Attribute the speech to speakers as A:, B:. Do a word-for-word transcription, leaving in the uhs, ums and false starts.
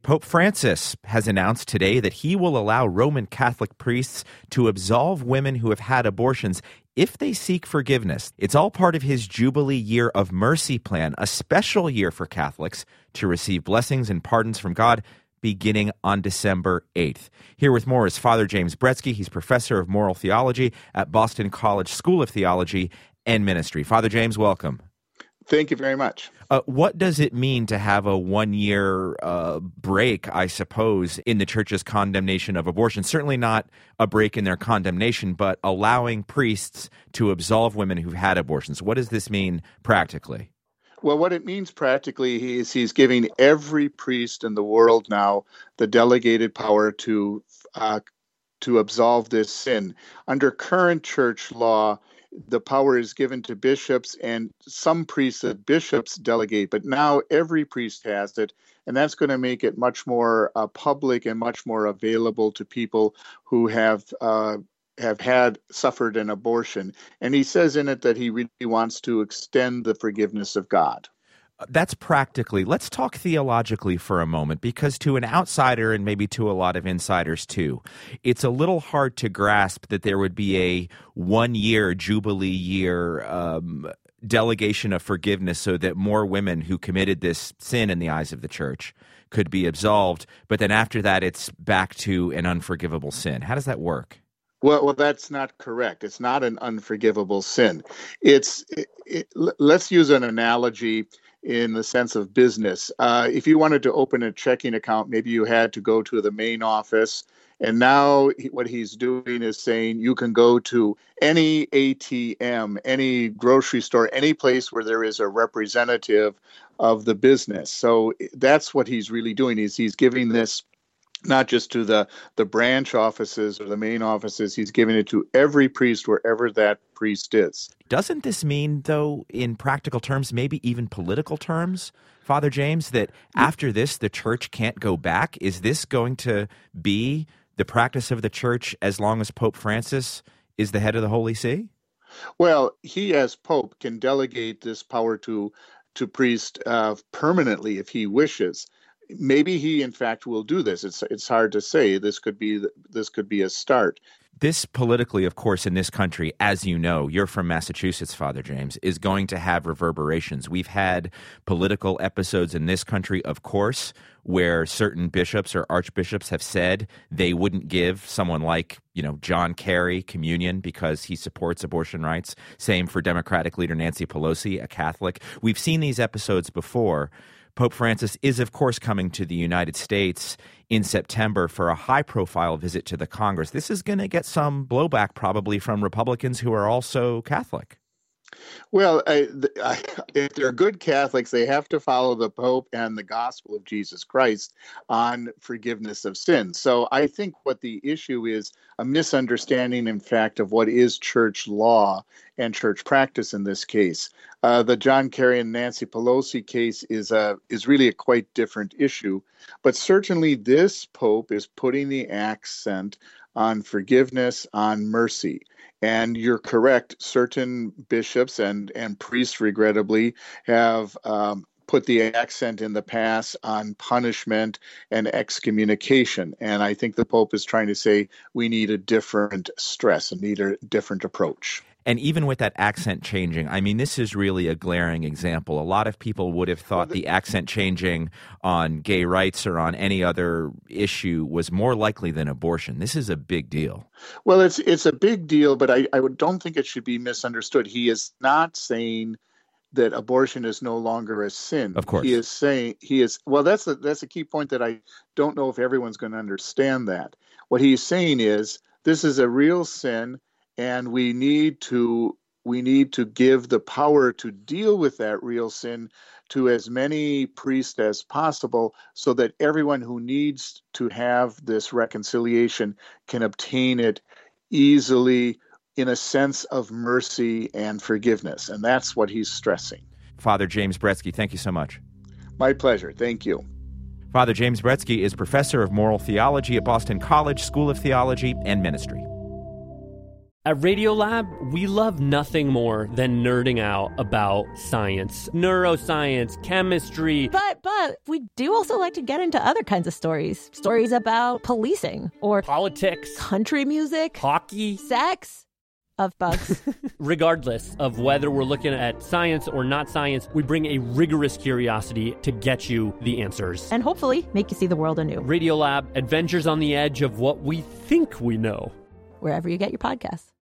A: Pope Francis has announced today that he will allow Roman Catholic priests to absolve women who have had abortions if they seek forgiveness. It's all part of his Jubilee Year of Mercy plan, a special year for Catholics to receive blessings and pardons from God beginning on December eighth. Here with more is Father James Bretsky. He's professor of moral theology at Boston College School of Theology and Ministry. Father James, welcome.
B: Thank you very much.
A: Uh, what does it mean to have a one-year uh, break, I suppose, in the Church's condemnation of abortion? Certainly not a break in their condemnation, but allowing priests to absolve women who've had abortions. What does this mean practically?
B: Well, what it means practically is he's giving every priest in the world now the delegated power to uh, to absolve this sin. Under current church law, the power is given to bishops, and some priests that bishops delegate, but now every priest has it, and that's going to make it much more uh, public and much more available to people who have uh, have had suffered an abortion. And he says in it that he really wants to extend the forgiveness of God.
A: That's practically. Let's talk theologically for a moment, because to an outsider, and maybe to a lot of insiders too, it's a little hard to grasp that there would be a one-year, Jubilee year um, delegation of forgiveness so that more women who committed this sin in the eyes of the Church could be absolved, but then after that it's back to an unforgivable sin. How does that work?
B: Well, well, that's not correct. It's not an unforgivable sin. It's it, it, let's use an analogy in the sense of business. Uh, if you wanted to open a checking account, maybe you had to go to the main office. And now he, what he's doing is saying you can go to any A T M, any grocery store, any place where there is a representative of the business. So that's what he's really doing, is he's giving this not just to the, the branch offices or the main offices, he's giving it to every priest wherever that priest is.
A: Doesn't this mean, though, in practical terms, maybe even political terms, Father James, that after this the Church can't go back? Is this going to be the practice of the Church as long as Pope Francis is the head of the Holy See?
B: Well, he as Pope can delegate this power to, to priest uh, permanently if he wishes. Maybe he, in fact, will do this. It's it's hard to say. This could be this could be a start.
A: This politically, of course, in this country, as you know, you're from Massachusetts, Father James, is going to have reverberations. We've had political episodes in this country, of course, where certain bishops or archbishops have said they wouldn't give someone like, you know, John Kerry communion because he supports abortion rights. Same for Democratic leader Nancy Pelosi, a Catholic. We've seen these episodes before. Pope Francis is, of course, coming to the United States in September for a high-profile visit to the Congress. This is going to get some blowback probably from Republicans who are also Catholic.
B: Well, I, I, if they're good Catholics, they have to follow the Pope and the gospel of Jesus Christ on forgiveness of sins. So I think what the issue is a misunderstanding, in fact, of what is church law and church practice in this case. Uh, the John Kerry and Nancy Pelosi case is a is really a quite different issue. But certainly this Pope is putting the accent on forgiveness, on mercy. And you're correct, certain bishops and, and priests, regrettably, have um, put the accent in the past on punishment and excommunication. And I think the Pope is trying to say we need a different stress and need a different approach.
A: And even with that accent changing, I mean, this is really a glaring example. A lot of people would have thought the accent changing on gay rights or on any other issue was more likely than abortion. This is a big deal.
B: Well, it's it's a big deal, but I, I don't think it should be misunderstood. He is not saying that abortion is no longer a sin.
A: Of course.
B: He is saying, he is, well, that's a, that's a key point that I don't know if everyone's going to understand that. What he's saying is this is a real sin, and we need to we need to give the power to deal with that real sin to as many priests as possible so that everyone who needs to have this reconciliation can obtain it easily in a sense of mercy and forgiveness. And that's what he's stressing.
A: Father James Bretsky, thank you so much.
B: My pleasure. Thank you.
A: Father James Bretsky is professor of moral theology at Boston College School of Theology and Ministry.
C: At Radiolab, we love nothing more than nerding out about science, neuroscience, chemistry.
D: But, but, we do also like to get into other kinds of stories. Stories about policing or
C: politics,
D: country music,
C: hockey,
D: sex, of bugs.
C: Regardless of whether we're looking at science or not science, we bring a rigorous curiosity to get you the answers.
D: And hopefully make you see the world anew.
C: Radiolab, adventures on the edge of what we think we know.
D: Wherever you get your podcasts.